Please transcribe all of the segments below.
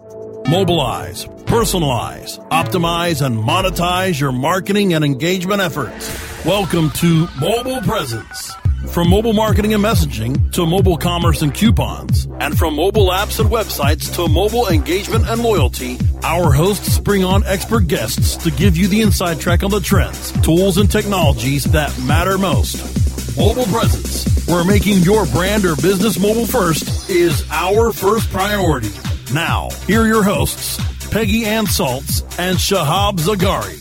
Mobilize, personalize, optimize, and monetize your marketing and engagement efforts. Welcome to Mobile Presence. From mobile marketing and messaging to mobile commerce and coupons, and from mobile apps and websites to mobile engagement and loyalty, our hosts bring on expert guests to give you the inside track on the trends, tools, and technologies that matter most. Mobile Presence, where making your brand or business mobile first is our first priority. Now, here are your hosts, Peggy Ann Saltz and Shahab Zagari.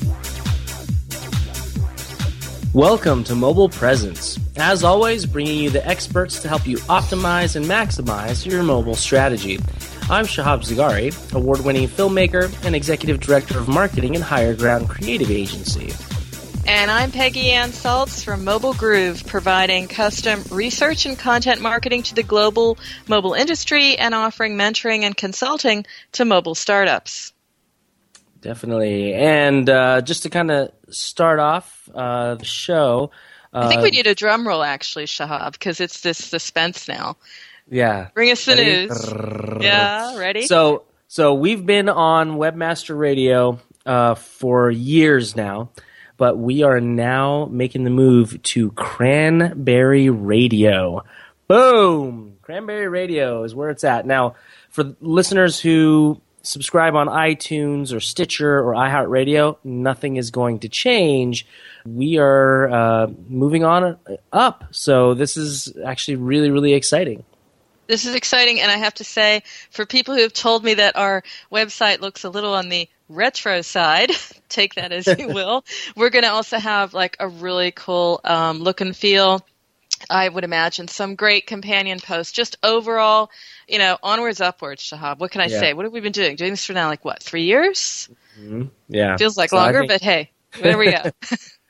Welcome to Mobile Presence. As always, bringing you the experts to help you optimize and maximize your mobile strategy. I'm Shahab Zagari, award-winning filmmaker and executive director of marketing at Higher Ground Creative Agency. And I'm Peggy Ann Saltz from Mobile Groove, providing custom research and content marketing to the global mobile industry and offering mentoring and consulting to mobile startups. Definitely. And just to kind of start off the show... I think we need a drum roll, actually, Shahab, because it's this suspense now. Yeah. Bring us the news. Yeah, ready? So we've been on Webmaster Radio for years now, but we are now making the move to Cranberry Radio. Boom! Cranberry Radio is where it's at. Now, for listeners who subscribe on iTunes or Stitcher or iHeartRadio, nothing is going to change. We are moving on up. So this is actually really, really exciting. This is exciting, and I have to say, for people who have told me that our website looks a little on the retro side, take that as you will, we're going to also have like a really cool look and feel. I would imagine some great companion posts, just overall, onwards, upwards, Shahab. What can I say? What have we been doing? Doing this for now, 3 years? Mm-hmm. Yeah. Feels like longer, but hey, there we go.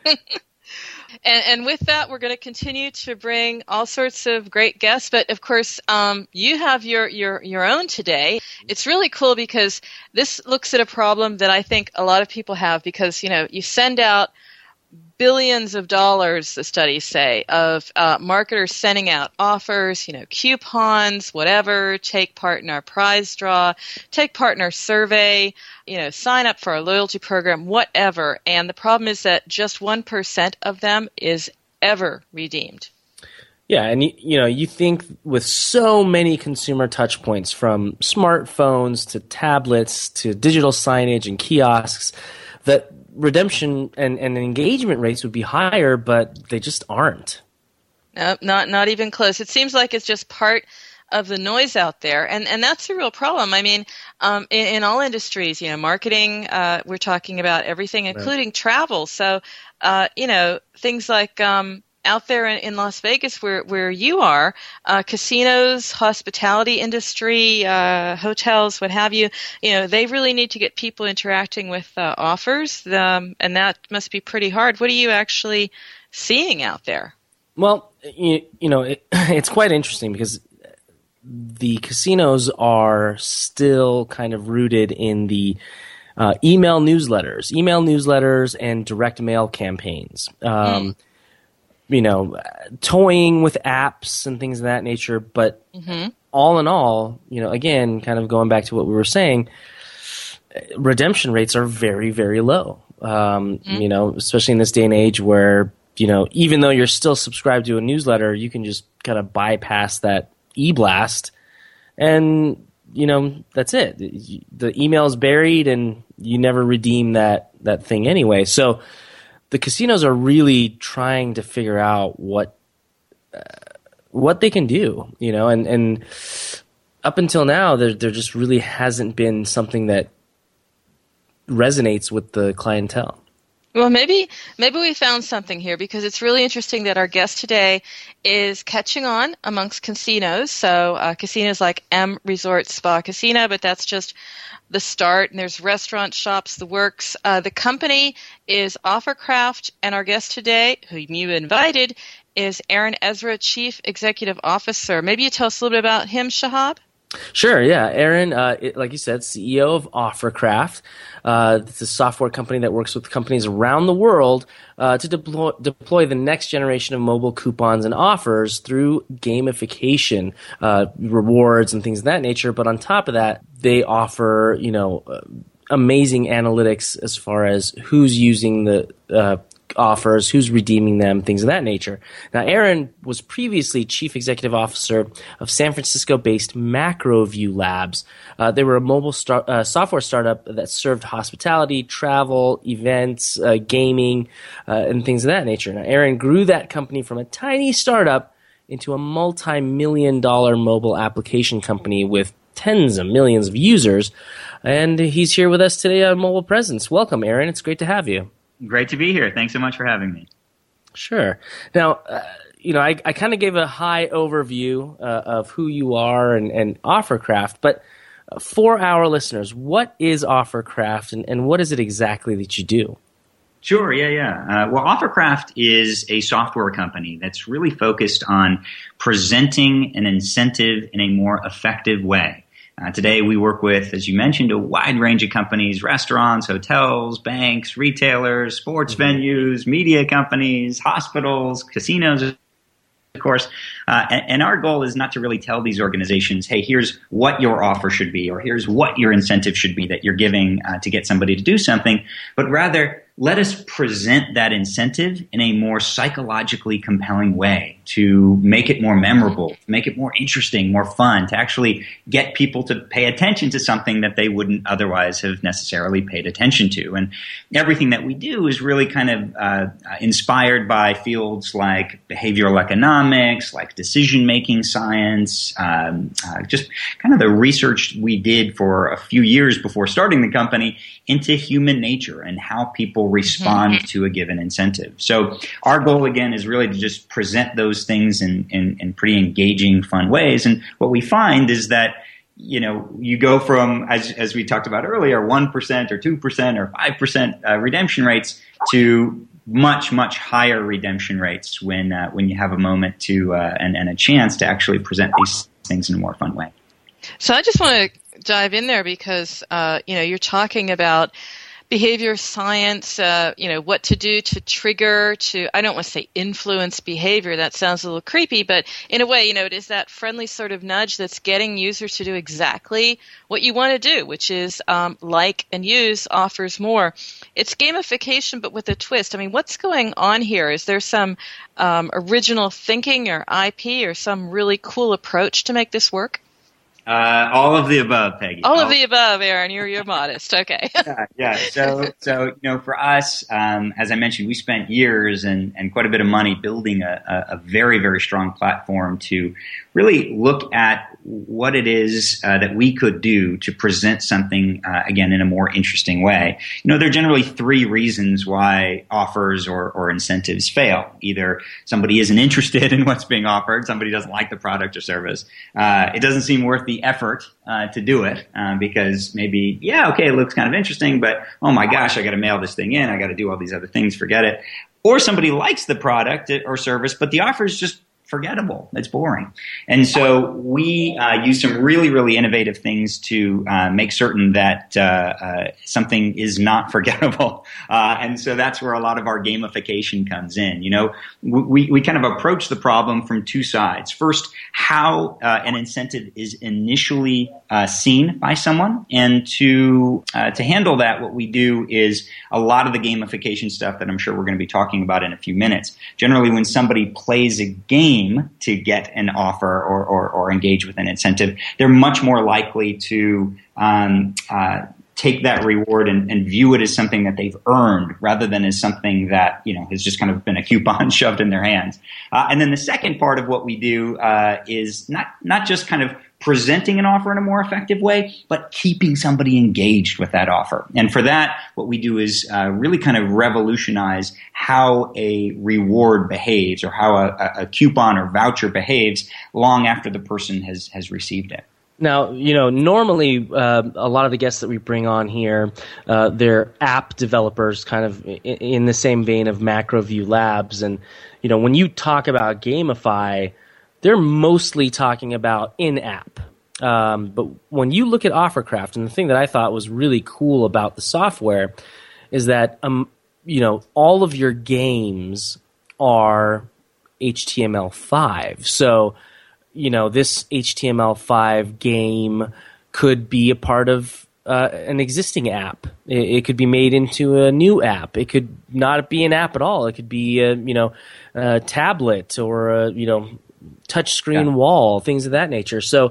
And with that, we're going to continue to bring all sorts of great guests. But of course, you have your own today. It's really cool because this looks at a problem that I think a lot of people have because, you send out billions of dollars, the studies say, of marketers sending out offers, coupons, whatever, take part in our prize draw, take part in our survey, sign up for our loyalty program, whatever. And the problem is that just 1% of them is ever redeemed. Yeah, and you think with so many consumer touch points from smartphones to tablets to digital signage and kiosks that redemption and engagement rates would be higher, but they just aren't. No, not even close. It seems like it's just part of the noise out there, and that's a real problem. I mean, in all industries, marketing, we're talking about everything, including travel. So, things like out there in Las Vegas, where you are, casinos, hospitality industry, hotels, what have you, they really need to get people interacting with offers, and that must be pretty hard. What are you actually seeing out there? Well, it's quite interesting because the casinos are still kind of rooted in the email newsletters and direct mail campaigns. Toying with apps and things of that nature. But all in all, again, kind of going back to what we were saying, redemption rates are very, very low. Especially in this day and age where, even though you're still subscribed to a newsletter, you can just kind of bypass that e-blast and, that's it. The email is buried and you never redeem that thing anyway. So the casinos are really trying to figure out what they can do, and up until now, there just really hasn't been something that resonates with the clientele. Well, maybe we found something here because it's really interesting that our guest today is catching on amongst casinos. So casinos like M Resort Spa Casino, but that's just the start. And there's restaurant shops, the works. The company is Offercraft, and our guest today, who you invited, is Aaron Ezra, Chief Executive Officer. Maybe you tell us a little bit about him, Shahab? Sure, yeah. Aaron, like you said, CEO of OfferCraft. It's a software company that works with companies around the world to deploy the next generation of mobile coupons and offers through gamification, rewards and things of that nature. But on top of that, they offer, amazing analytics as far as who's using the offers, who's redeeming them, things of that nature. Now, Aaron was previously Chief Executive Officer of San Francisco-based MacroView Labs. They were a mobile software startup that served hospitality, travel, events, gaming, and things of that nature. Now, Aaron grew that company from a tiny startup into a multi-million-dollar mobile application company with tens of millions of users. And he's here with us today on Mobile Presence. Welcome, Aaron. It's great to have you. Great to be here. Thanks so much for having me. Sure. Now, I kind of gave a high overview of who you are and OfferCraft, but for our listeners, what is OfferCraft and what is it exactly that you do? Sure, yeah. Well, OfferCraft is a software company that's really focused on presenting an incentive in a more effective way. Today we work with, as you mentioned, a wide range of companies, restaurants, hotels, banks, retailers, sports venues, media companies, hospitals, casinos, of course. And our goal is not to really tell these organizations, hey, here's what your offer should be, or here's what your incentive should be that you're giving to get somebody to do something, but rather let us present that incentive in a more psychologically compelling way to make it more memorable, to make it more interesting, more fun, to actually get people to pay attention to something that they wouldn't otherwise have necessarily paid attention to. And everything that we do is really kind of inspired by fields like behavioral economics, like decision-making science, just kind of the research we did for a few years before starting the company into human nature and how people respond to a given incentive. So our goal, again, is really to just present those things in pretty engaging, fun ways. And what we find is that, you go from, as we talked about earlier, 1% or 2% or 5% redemption rates to much, much higher redemption rates when you have a moment to and a chance to actually present these things in a more fun way. So I just want to dive in there because, you're talking about behavior science, what to do to trigger, I don't want to say influence behavior. That sounds a little creepy, but in a way, it is that friendly sort of nudge that's getting users to do exactly what you want to do, which is like and use offers more. It's gamification, but with a twist. I mean, what's going on here? Is there some original thinking or IP or some really cool approach to make this work? All of the above, Peggy. All of the above, Aaron. You're modest. Okay. Yeah. So for us, as I mentioned, we spent years and quite a bit of money building a very, very strong platform to really look at what it is that we could do to present something, again, in a more interesting way. There are generally three reasons why offers or incentives fail. Either somebody isn't interested in what's being offered, somebody doesn't like the product or service, it doesn't seem worth the effort to do it because maybe, it looks kind of interesting, but oh my gosh, I got to mail this thing in, I got to do all these other things, forget it. Or somebody likes the product or service, but the offer is just forgettable. It's boring. And so we use some really, really innovative things to make certain that something is not forgettable. And so that's where a lot of our gamification comes in. We kind of approach the problem from two sides. First, how an incentive is initially seen by someone. And to handle that, what we do is a lot of the gamification stuff that I'm sure we're going to be talking about in a few minutes. Generally, when somebody plays a game to get an offer or engage with an incentive, they're much more likely to take that reward and view it as something that they've earned rather than as something that has just kind of been a coupon shoved in their hands. And then the second part of what we do is not just kind of presenting an offer in a more effective way, but keeping somebody engaged with that offer. And for that, what we do is really kind of revolutionize how a reward behaves or how a coupon or voucher behaves long after the person has received it. Now, normally a lot of the guests that we bring on here, they're app developers kind of in the same vein of MacroView Labs. And, when you talk about gamify, they're mostly talking about in-app. But when you look at Offercraft, and the thing that I thought was really cool about the software is that all of your games are HTML5. So, this HTML5 game could be a part of an existing app. It could be made into a new app. It could not be an app at all. It could be a tablet or a touchscreen wall, things of that nature. So,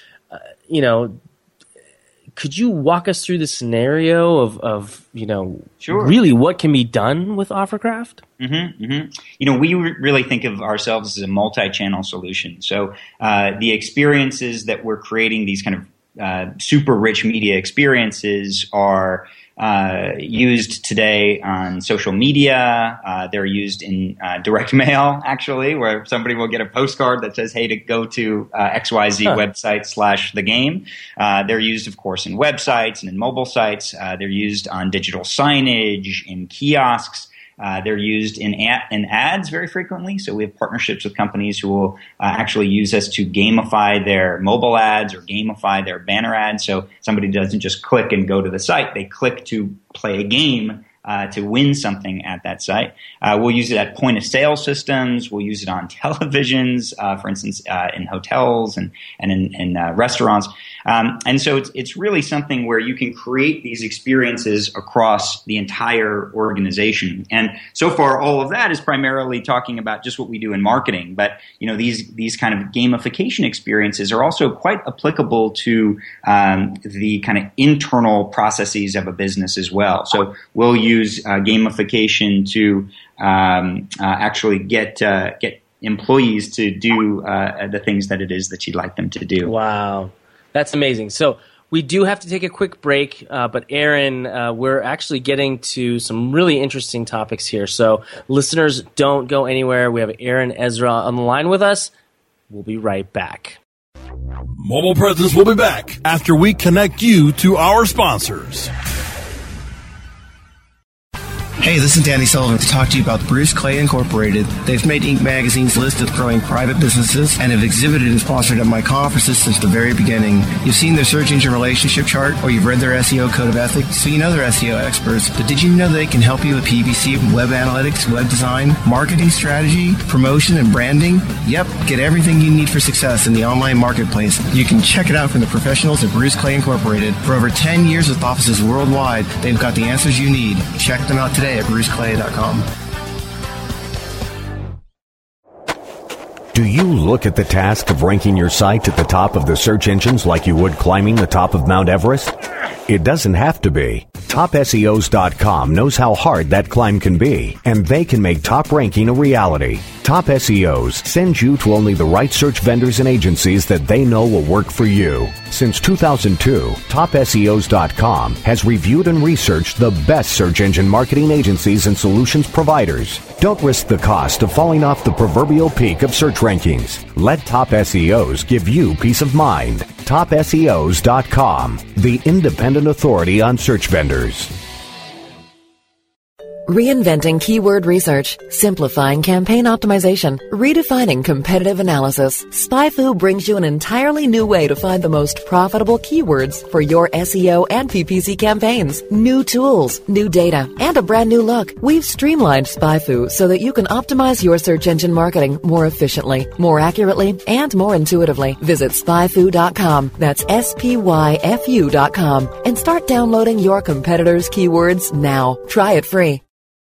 could you walk us through the scenario of Sure. really what can be done with Offercraft? We really think of ourselves as a multi-channel solution. So the experiences that we're creating, these kind of super rich media experiences, are used today on social media. They're used in direct mail, actually, where somebody will get a postcard that says, hey, to go to XYZ website / the game. They're used, of course, in websites and in mobile sites. They're used on digital signage, in kiosks. They're used in ads very frequently. So we have partnerships with companies who will actually use us to gamify their mobile ads or gamify their banner ads. So somebody doesn't just click and go to the site. They click to play a game to win something at that site. We'll use it at point of sale systems. We'll use it on televisions, for instance, in hotels and in restaurants. And so it's really something where you can create these experiences across the entire organization. And so far, all of that is primarily talking about just what we do in marketing. But these kind of gamification experiences are also quite applicable to the kind of internal processes of a business as well. So we'll use gamification to actually get employees to do the things that it is that you'd like them to do. Wow. That's amazing. So we do have to take a quick break, but Aaron, we're actually getting to some really interesting topics here. So listeners, don't go anywhere. We have Aaron Ezra on the line with us. We'll be right back. Mobile Presence will be back after we connect you to our sponsors. Hey, this is Danny Sullivan to talk to you about Bruce Clay Incorporated. They've made Inc. Magazine's list of growing private businesses and have exhibited and sponsored at my conferences since the very beginning. You've seen their search engine relationship chart, or you've read their SEO code of ethics, so you know they're SEO experts. But did you know they can help you with PPC, web analytics, web design, marketing strategy, promotion, and branding? Yep, get everything you need for success in the online marketplace. You can check it out from the professionals at Bruce Clay Incorporated. For over 10 years with offices worldwide, they've got the answers you need. Check them out today at bruceclay.com. Do you look at the task of ranking your site at the top of the search engines like you would climbing the top of Mount Everest? It doesn't have to be. TopSEOs.com knows how hard that climb can be, and they can make top ranking a reality. Top SEOs sends you to only the right search vendors and agencies that they know will work for you. Since 2002, TopSEOs.com has reviewed and researched the best search engine marketing agencies and solutions providers. Don't risk the cost of falling off the proverbial peak of search rankings. Let Top SEOs give you peace of mind. TopSEOs.com, the independent authority on search vendors. Reinventing keyword research, simplifying campaign optimization, redefining competitive analysis. SpyFu brings you an entirely new way to find the most profitable keywords for your SEO and PPC campaigns. New tools, new data, and a brand new look. We've streamlined SpyFu so that you can optimize your search engine marketing more efficiently, more accurately, and more intuitively. Visit spyfu.com. That's SPYFU.com and start downloading your competitors' keywords now. Try it free.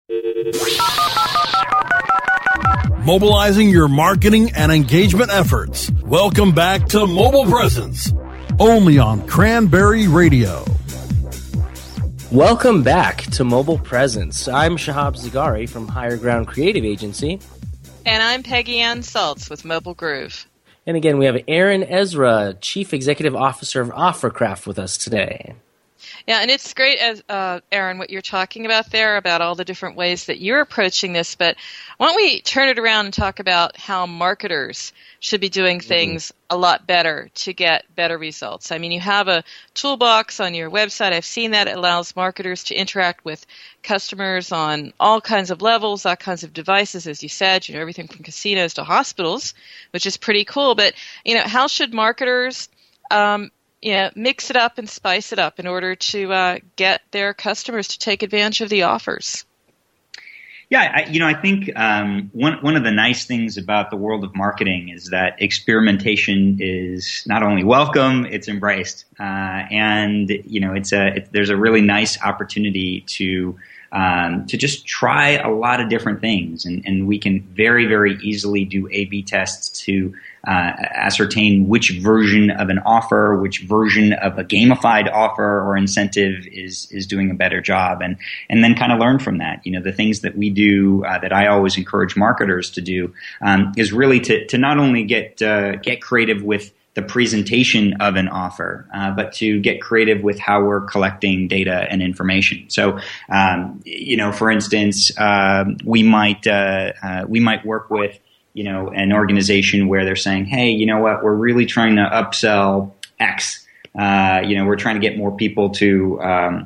Mobilizing your marketing and engagement efforts. Welcome back to Mobile Presence, only on Cranberry Radio. Welcome back to Mobile Presence. I'm Shahab Zagari from Higher Ground Creative Agency. And I'm Peggy Ann Saltz with Mobile Groove. And again, we have Aaron Ezra, Chief Executive Officer of Offercraft, with us today. Yeah, and it's great, as Aaron, what you're talking about there, about all the different ways that you're approaching this. But why don't we turn it around and talk about how marketers should be doing things a lot better to get better results. I mean, you have a toolbox on your website. I've seen that. It allows marketers to interact with customers on all kinds of levels, all kinds of devices, as you said, everything from casinos to hospitals, which is pretty cool. But, how should marketers mix it up and spice it up in order to get their customers to take advantage of the offers. Yeah, I think one of the nice things about the world of marketing is that experimentation is not only welcome, it's embraced, and there's a really nice opportunity to just try a lot of different things, and we can very, very easily do A/B tests to ascertain which version of an offer, which version of a gamified offer or incentive is doing a better job, and then kind of learn from that. The things that we do that I always encourage marketers to do is really to not only get creative with the presentation of an offer, but to get creative with how we're collecting data and information. So, for instance, we might work with an organization where they're saying, hey, you know what, we're really trying to upsell X. We're trying to get more people to,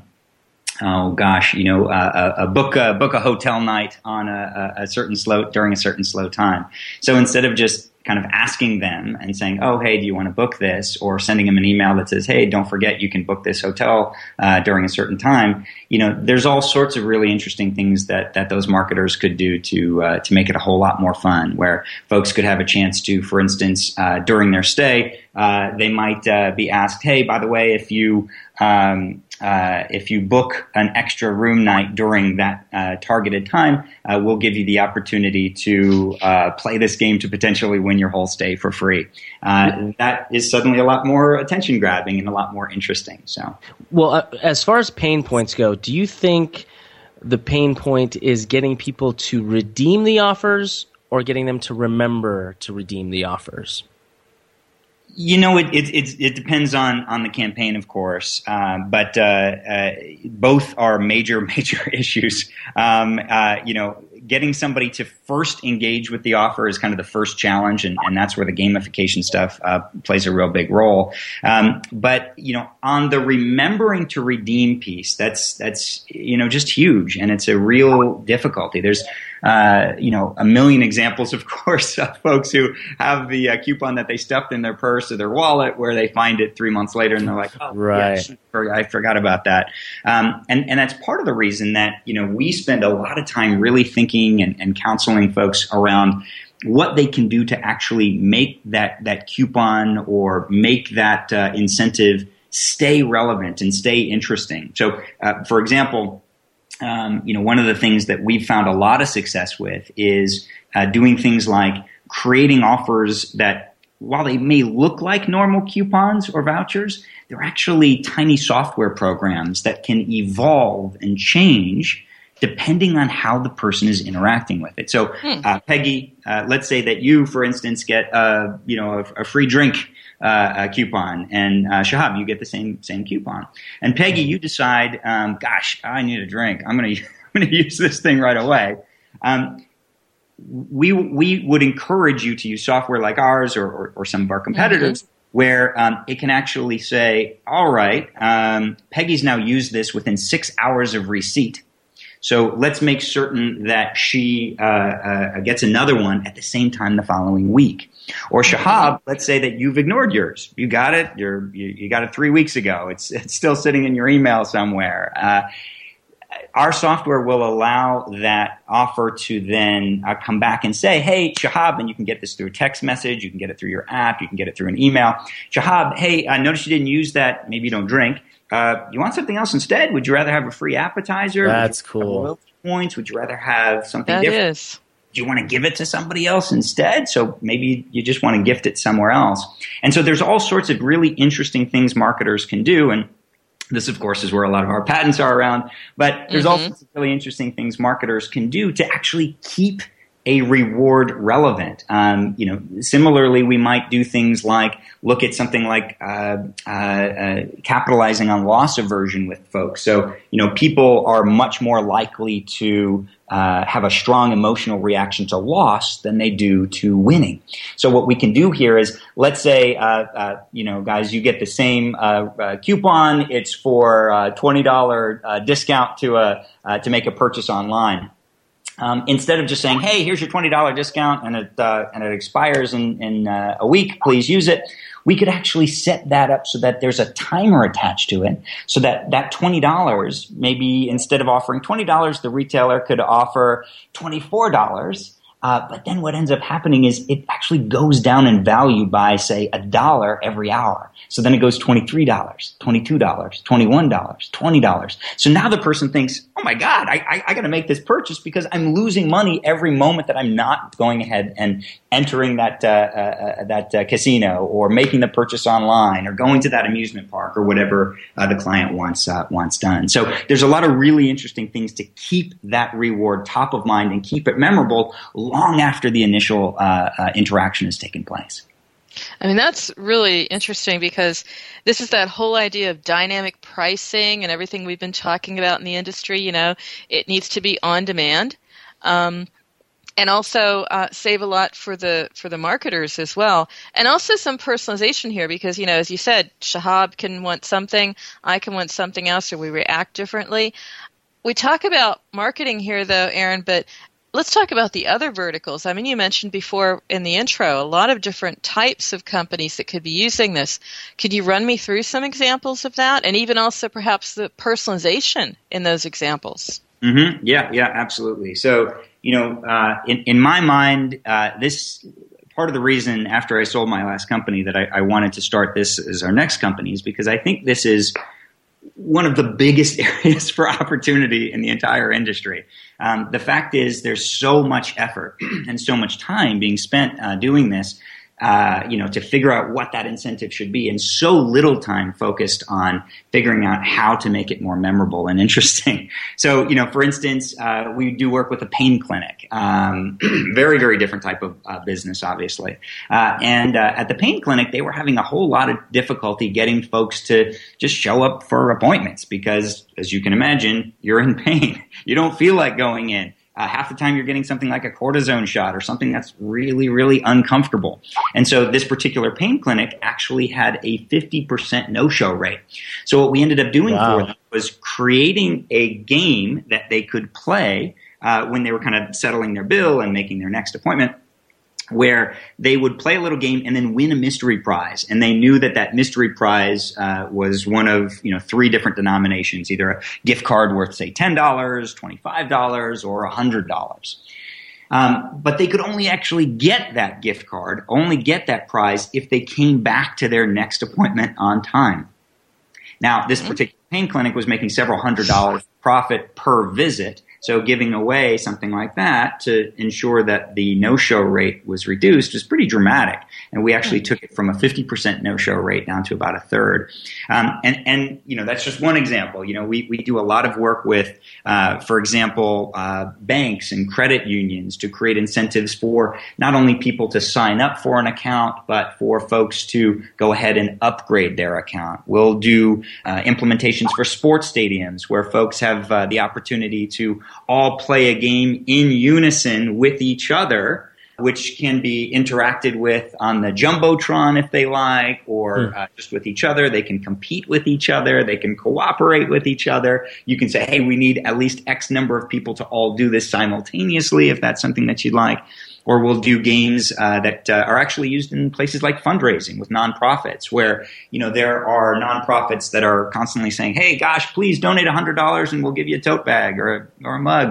book a hotel night on during a certain slow time. So instead of just kind of asking them and saying, oh, hey, do you want to book this? Or sending them an email that says, hey, don't forget you can book this hotel during a certain time. There's all sorts of really interesting things that those marketers could do to make it a whole lot more fun, where folks could have a chance to, for instance, during their stay, they might be asked, hey, by the way, if you book an extra room night during that targeted time, we'll give you the opportunity to play this game to potentially win your whole stay for free. That is suddenly a lot more attention grabbing and a lot more interesting. So, well, as far as pain points go, do you think the pain point is getting people to redeem the offers or getting them to remember to redeem the offers? It depends on the campaign, of course, but both are major issues. Getting somebody to first engage with the offer is kind of the first challenge, and that's where the gamification stuff plays a real big role. But on the remembering to redeem piece, that's just huge, and it's a real difficulty. There's a million examples, of course, of folks who have the coupon that they stuffed in their purse or their wallet, where they find it 3 months later and they're like, oh, right. Yeah, I forgot about that. And that's part of the reason that, we spend a lot of time really thinking and counseling folks around what they can do to actually make that coupon or make that incentive stay relevant and stay interesting. So, for example, one of the things that we've found a lot of success with is doing things like creating offers that, while they may look like normal coupons or vouchers, they're actually tiny software programs that can evolve and change depending on how the person is interacting with it. So, Peggy, let's say that you, for instance, get a free drink coupon, and Shahab, you get the same coupon. And Peggy, you decide, gosh, I need a drink. I'm going to use this thing right away. We would encourage you to use software like ours or some of our competitors, where it can actually say, all right, Peggy's now used this within 6 hours of receipt. So let's make certain that she gets another one at the same time the following week. Or Shahab, let's say that you've ignored yours. You got it. You got it 3 weeks ago. It's still sitting in your email somewhere. Our software will allow that offer to then come back and say, hey, Shahab, and you can get this through a text message. You can get it through your app. You can get it through an email. Shahab, hey, I noticed you didn't use that. Maybe you don't drink. You want something else instead? Would you rather have a free appetizer? That's cool. Loyalty points? Would you rather have something different? That is. Do you want to give it to somebody else instead? So maybe you just want to gift it somewhere else. And so there's all sorts of really interesting things marketers can do. And this, of course, is where a lot of our patents are around. But there's all sorts of really interesting things marketers can do to actually keep a reward relevant. Similarly, we might do things like look at something like capitalizing on loss aversion with folks. So, people are much more likely to have a strong emotional reaction to loss than they do to winning. So what we can do here is, let's say, guys, you get the same coupon. It's for $20 discount to make a purchase online. instead of just saying, hey, here's your $20 discount and it expires in a week, please use it, we could actually set that up so that there's a timer attached to it, so that $20, maybe instead of offering $20, the retailer could offer $24. But then what ends up happening is it actually goes down in value by, say, $1 every hour. So then it goes $23, $22, $21, $20. So now the person thinks, oh my God, I got to make this purchase because I'm losing money every moment that I'm not going ahead and entering that casino or making the purchase online or going to that amusement park or whatever the client wants done. So there's a lot of really interesting things to keep that reward top of mind and keep it memorable long after the initial interaction has taken place. I mean, that's really interesting because this is that whole idea of dynamic pricing and everything we've been talking about in the industry. You know, it needs to be on demand, and also save a lot for the marketers as well, and also some personalization here because, you know, as you said, Shahab can want something, I can want something else, or we react differently. We talk about marketing here, though, Aaron, but let's talk about the other verticals. I mean, you mentioned before in the intro a lot of different types of companies that could be using this. Could you run me through some examples of that, and even also perhaps the personalization in those examples? Mm-hmm. Yeah, absolutely. So, you know, in my mind, this part of the reason after I sold my last company that I wanted to start this as our next company is because I think this is one of the biggest areas for opportunity in the entire industry. The fact is there's so much effort and so much time being spent doing this, to figure out what that incentive should be, and so little time focused on figuring out how to make it more memorable and interesting. So, you know, for instance, we do work with a pain clinic, very, very different type of business, obviously. And at the pain clinic, they were having a whole lot of difficulty getting folks to just show up for appointments because, as you can imagine, you're in pain. You don't feel like going in. Half the time you're getting something like a cortisone shot or something that's really, really uncomfortable. And so this particular pain clinic actually had a 50% no-show rate. So what we ended up doing for them was creating a game that they could play when they were kind of settling their bill and making their next appointment, where they would play a little game and then win a mystery prize. And they knew that mystery prize was one of, you know, 3 different denominations, either a gift card worth, say, $10, $25, or $100. But they could only actually get that gift card, only get that prize if they came back to their next appointment on time. Now, this particular pain clinic was making several $100 profit per visit. So giving away something like that to ensure that the no-show rate was reduced was pretty dramatic. And we actually took it from a 50% no-show rate down to about a third. And you know, that's just one example. You know, we do a lot of work with, for example, banks and credit unions to create incentives for not only people to sign up for an account, but for folks to go ahead and upgrade their account. We'll do implementations for sports stadiums where folks have the opportunity to all play a game in unison with each other, which can be interacted with on the Jumbotron if they like, or just with each other. They can compete with each other. They can cooperate with each other. You can say, hey, we need at least X number of people to all do this simultaneously if that's something that you'd like. Or we'll do games that are actually used in places like fundraising with nonprofits, where, you know, there are nonprofits that are constantly saying, "Hey, gosh, please donate $100 and we'll give you a tote bag or a mug."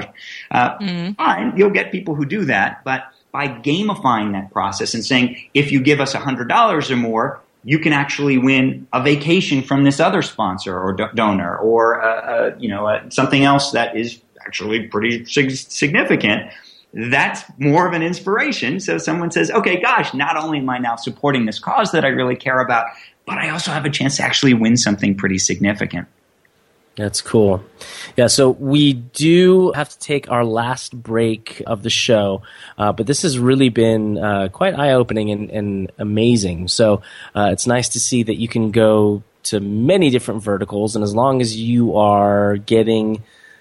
Fine, you'll get people who do that, but by gamifying that process and saying, if you give us $100 or more, you can actually win a vacation from this other sponsor or donor, or something else that is actually pretty significant. That's more of an inspiration. So someone says, okay, gosh, not only am I now supporting this cause that I really care about, but I also have a chance to actually win something pretty significant. That's cool. Yeah, so we do have to take our last break of the show, but this has really been quite eye-opening and amazing. So it's nice to see that you can go to many different verticals, and as long as you are getting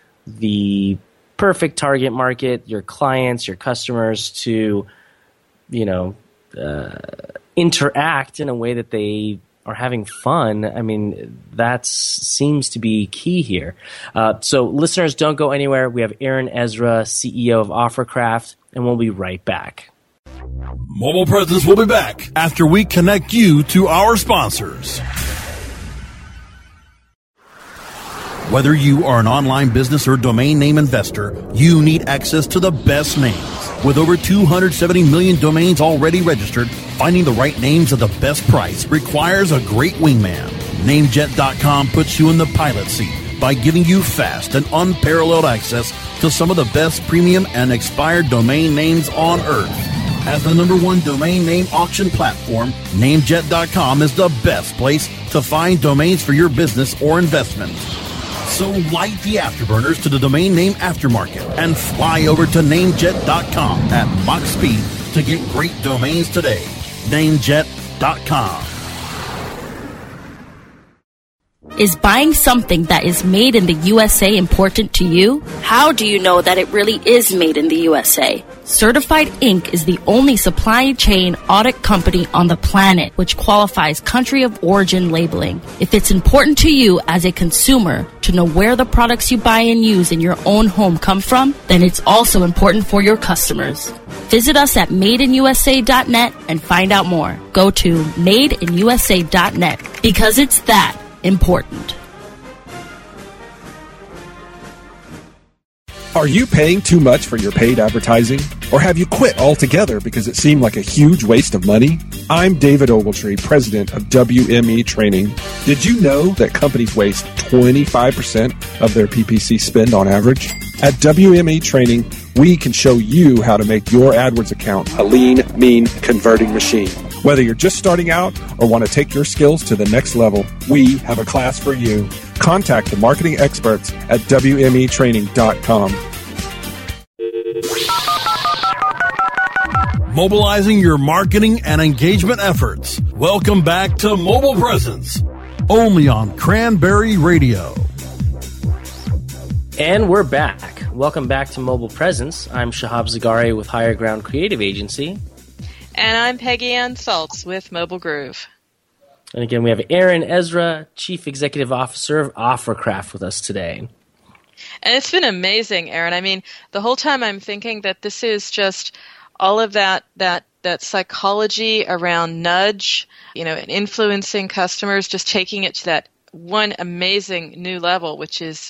the perfect target market, your clients, your customers to, interact in a way that they are having fun, I mean, that seems to be key here. So listeners, don't go anywhere. We have Aaron Ezra, CEO of OfferCraft, and we'll be right back. Mobile Presence will be back after we connect you to our sponsors. Whether you are an online business or domain name investor, you need access to the best names. With over 270 million domains already registered, finding the right names at the best price requires a great wingman. Namejet.com puts you in the pilot seat by giving you fast and unparalleled access to some of the best premium and expired domain names on earth. As the #1 domain name auction platform, Namejet.com is the best place to find domains for your business or investment. So light the afterburners to the domain name aftermarket and fly over to Namejet.com at Mach speed to get great domains today. Namejet.com. Is buying something that is made in the USA important to you? How do you know that it really is made in the USA? Certified Inc. is the only supply chain audit company on the planet which qualifies country of origin labeling. If it's important to you as a consumer to know where the products you buy and use in your own home come from, then it's also important for your customers. Visit us at madeinusa.net and find out more. Go to madeinusa.net because it's that important. Are you paying too much for your paid advertising? Or have you quit altogether because it seemed like a huge waste of money? I'm David Ogletree, president of WME Training. Did you know that companies waste 25% of their PPC spend on average? At WME Training, we can show you how to make your AdWords account a lean, mean, converting machine. Whether you're just starting out or want to take your skills to the next level, we have a class for you. Contact the marketing experts at WMEtraining.com. Mobilizing your marketing and engagement efforts. Welcome back to Mobile Presence, only on Cranberry Radio. And we're back. Welcome back to Mobile Presence. I'm Shahab Zagari with Higher Ground Creative Agency. And I'm Peggy Ann Saltz with Mobile Groove. And again, we have Aaron Ezra, Chief Executive Officer of OfferCraft with us today. And it's been amazing, Aaron. I mean, the whole time I'm thinking that this is just all of that psychology around nudge, and influencing customers, just taking it to that one amazing new level, which is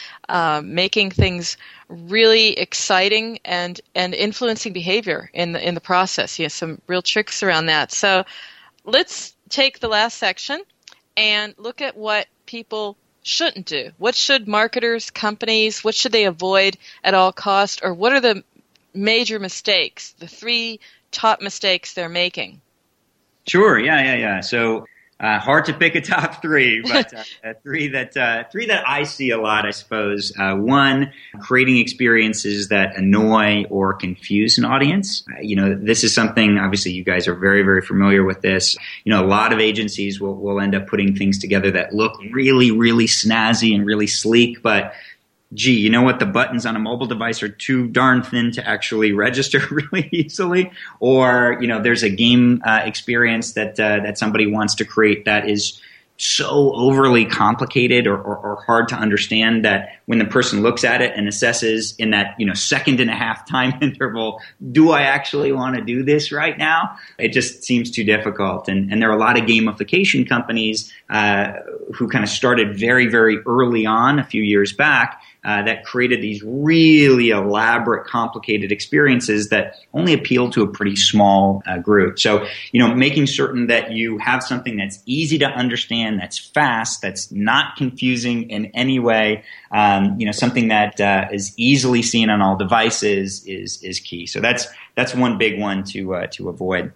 making things really exciting and influencing behavior in the process. Some real tricks around that. So let's take the last section and look at what people shouldn't do. What should marketers, companies, what should they avoid at all costs, or what are the major mistakes, the 3 top mistakes they're making? Sure. Yeah. So hard to pick a top 3, but 3 that I see a lot, I suppose. 1, creating experiences that annoy or confuse an audience. This is something, obviously, you guys are very, very familiar with this. A lot of agencies will end up putting things together that look really, really snazzy and really sleek, but gee, you know what? The buttons on a mobile device are too darn thin to actually register really easily. Or, there's a game experience that somebody wants to create that is so overly complicated or hard to understand that when the person looks at it and assesses in that, second and a half time interval, do I actually want to do this right now? It just seems too difficult. And there are a lot of gamification companies who kind of started very, very early on a few years back that created these really elaborate, complicated experiences that only appeal to a pretty small group. So, making certain that you have something that's easy to understand, that's fast, that's not confusing in any way, something that is easily seen on all devices is key. So that's one big one to avoid.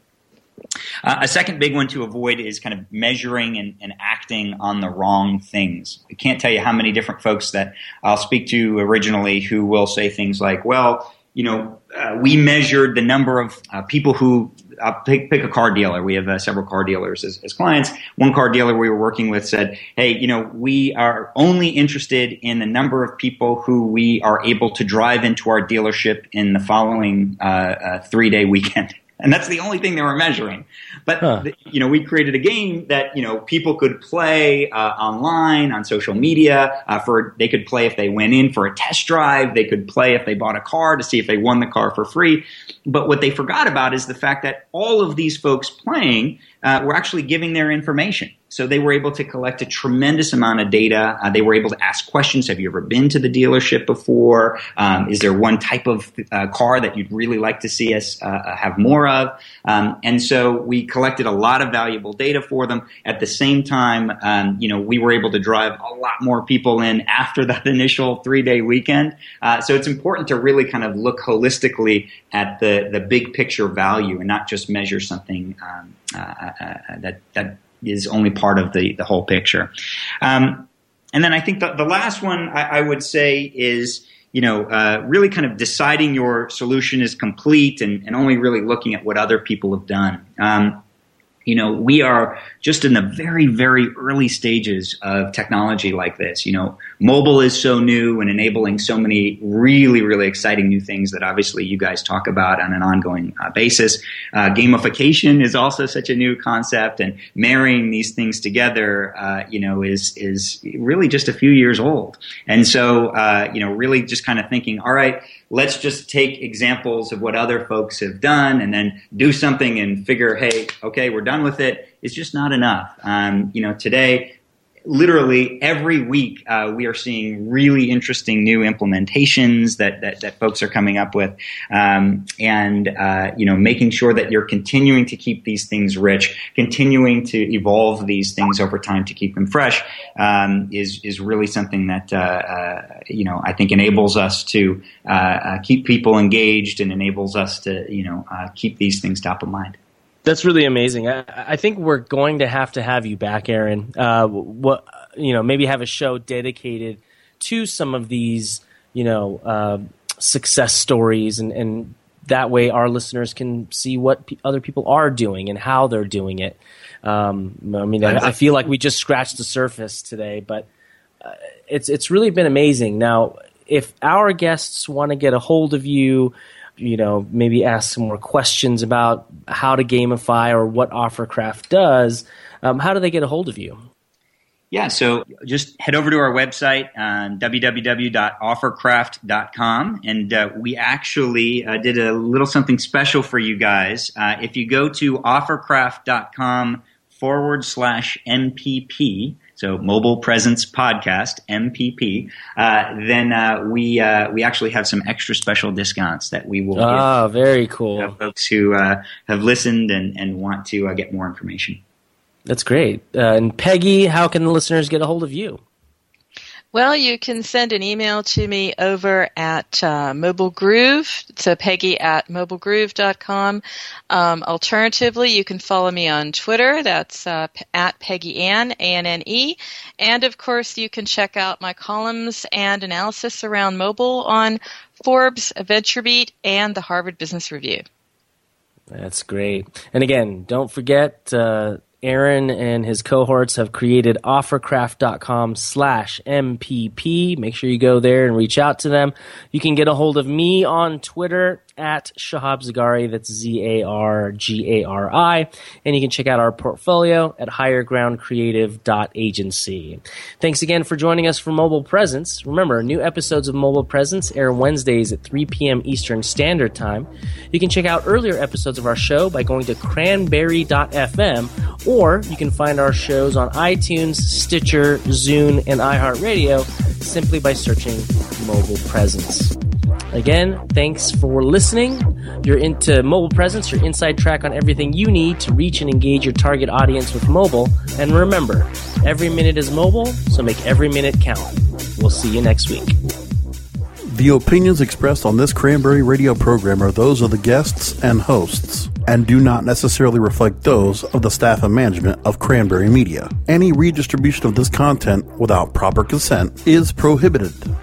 A second big one to avoid is kind of measuring and acting on the wrong things. I can't tell you how many different folks that I'll speak to originally who will say things like, well, we measured the number of people who pick a car dealer. We have several car dealers as clients. One car dealer we were working with said, hey, we are only interested in the number of people who we are able to drive into our dealership in the following 3-day weekend. And that's the only thing they were measuring. But, we created a game that, people could play online, on social media. They could play if they went in for a test drive. They could play if they bought a car to see if they won the car for free. But what they forgot about is the fact that all of these folks playing were actually giving their information. So they were able to collect a tremendous amount of data. They were able to ask questions. Have you ever been to the dealership before? Is there one type of car that you'd really like to see us have more of? And so we collected a lot of valuable data for them. At the same time, we were able to drive a lot more people in after that initial 3-day weekend. So it's important to really kind of look holistically at the big picture value and not just measure something that is only part of the whole picture. And then I think the last one I would say is, really kind of deciding your solution is complete and only really looking at what other people have done. We are just in the very, very early stages of technology like this. Mobile is so new and enabling so many really, really exciting new things that obviously you guys talk about on an ongoing basis. Gamification is also such a new concept, and marrying these things together, is really just a few years old. And so, really just kind of thinking, all right, let's just take examples of what other folks have done and then do something and figure, hey, okay, we're done with it. It's just not enough. Today, literally every week, we are seeing really interesting new implementations that folks are coming up with, making sure that you're continuing to keep these things rich, continuing to evolve these things over time to keep them fresh, is really something that I think enables us to keep people engaged and enables us to keep these things top of mind. That's really amazing. I think we're going to have you back, Aaron. Maybe have a show dedicated to some of these, success stories, and that way our listeners can see what other people are doing and how they're doing it. I feel like we just scratched the surface today, but it's really been amazing. Now, if our guests want to get a hold of you, maybe ask some more questions about how to gamify or what Offercraft does, how do they get a hold of you? Yeah, so just head over to our website, www.offercraft.com, and we actually did a little something special for you guys. If you go to offercraft.com/MPP, so Mobile Presence Podcast, MPP, then we actually have some extra special discounts that we will give. Oh, very cool. Folks who have listened and want to get more information. That's great. And Peggy, how can the listeners get a hold of you? Well, you can send an email to me over at Mobile Groove. So Peggy at mobilegroove.com. Alternatively, you can follow me on Twitter. That's at Peggy Ann, A-N-N-E. And, of course, you can check out my columns and analysis around mobile on Forbes, VentureBeat, and the Harvard Business Review. That's great. And, again, don't forget Aaron and his cohorts have created offercraft.com/MPP. Make sure you go there and reach out to them. You can get a hold of me on Twitter at Shahab Zagari. That's Zargari. And you can check out our portfolio at highergroundcreative.agency. Thanks again for joining us for Mobile Presence. Remember, new episodes of Mobile Presence air Wednesdays at 3 p.m. Eastern Standard Time. You can check out earlier episodes of our show by going to cranberry.fm, or you can find our shows on iTunes, Stitcher, Zune, and iHeartRadio simply by searching Mobile Presence. Again, thanks for listening. You're into Mobile Presence, your inside track on everything you need to reach and engage your target audience with mobile. And remember, every minute is mobile, so make every minute count. We'll see you next week. The opinions expressed on this Cranberry Radio program are those of the guests and hosts, and do not necessarily reflect those of the staff and management of Cranberry Media. Any redistribution of this content without proper consent is prohibited.